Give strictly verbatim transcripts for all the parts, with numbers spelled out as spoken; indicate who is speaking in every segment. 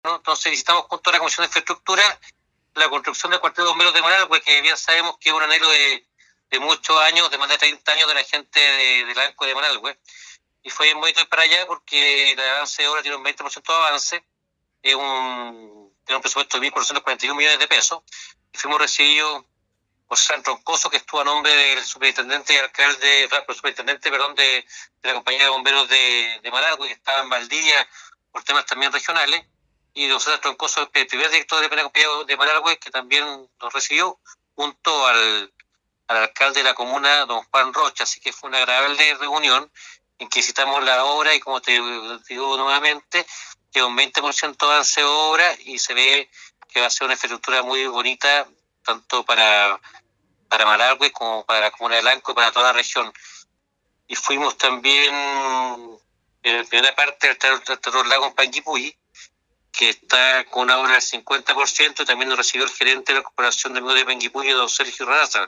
Speaker 1: ¿no? Entonces visitamos junto a la Comisión de Infraestructura la construcción del cuartel de bomberos de Manalhue, que bien sabemos que es un anhelo de, de muchos años, de más de treinta años de la gente de, de la ANCO de Manalhue. Y fue bien bonito ir para allá porque el avance de obra tiene un veinte por ciento de avance, es un, tiene un presupuesto de mil cuatrocientos cuarenta y uno millones de pesos. Y fuimos recibidos por San Troncoso, que estuvo a nombre del superintendente y alcalde, el superintendente, perdón, de, de la compañía de bomberos de, de Manalhue, que estaba en Valdivia por temas también regionales, y don César Troncoso, el primer director de la compañía de Manalhue, que también nos recibió, junto al, al alcalde de la comuna, don Juan Rocha. Así que fue una agradable reunión en que visitamos la obra y, como te digo nuevamente, que un veinte por ciento de avance de obra y se ve que va a ser una infraestructura muy bonita, tanto para para Manalhue como para la comuna de Lanco y para toda la región. Y fuimos también en la primera parte del Teatro Lago en Panguipulli, que está con una obra del cincuenta por ciento, y también nos recibió el gerente de la Corporación de Amigos de Panguipulli, don Sergio Raza.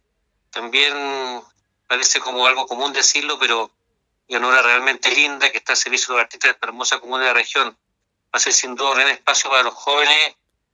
Speaker 1: También parece como algo común decirlo, pero es una obra realmente linda que está al servicio de los artistas de esta hermosa comuna de la región. Va a ser sin duda un gran espacio para los jóvenes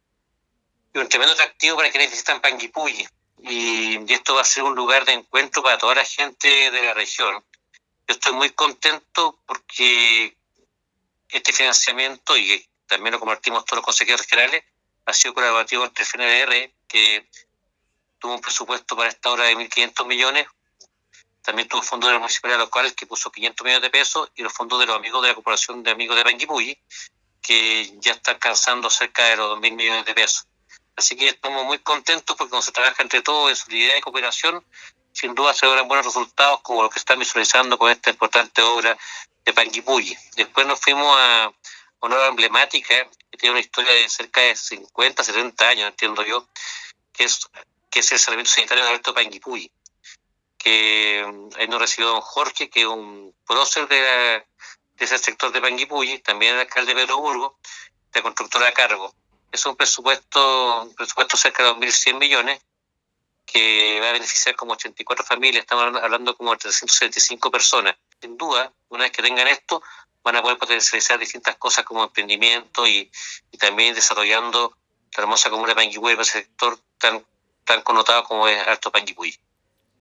Speaker 1: y un tremendo atractivo para quienes visitan Panguipulli. Y, y esto va a ser un lugar de encuentro para toda la gente de la región. Yo estoy muy contento porque este financiamiento, y también lo compartimos todos los consejeros regionales, ha sido colaborativo entre F N D R, que tuvo un presupuesto para esta obra de mil quinientos millones, también tuvo fondos de la municipalidad local, que puso quinientos millones de pesos, y los fondos de los amigos de la Corporación de Amigos de Panguipulli, que ya está alcanzando cerca de los dos mil millones de pesos. Así que estamos muy contentos porque cuando se trabaja entre todos en solidaridad y cooperación, sin duda se logran buenos resultados, como los que están visualizando con esta importante obra de Panguipulli. Después nos fuimos a una obra emblemática que tiene una historia de cerca de cincuenta, setenta años, entiendo yo, que es, que es el Saneamiento Sanitario de Alto Panguipulli, que ahí nos recibió don Jorge, que es un prócer de, la, de ese sector de Panguipulli, también el alcalde Pedro Burgo, de constructora a cargo. Es un presupuesto, un presupuesto cerca de dos mil cien millones, que va a beneficiar como ochenta y cuatro familias, estamos hablando como de trescientas setenta y cinco personas. Sin duda, una vez que tengan esto, van a poder potencializar distintas cosas como emprendimiento y, y también desarrollando la hermosa comuna de Panguipulli, ese sector tan, tan connotado como es Alto Panguipulli.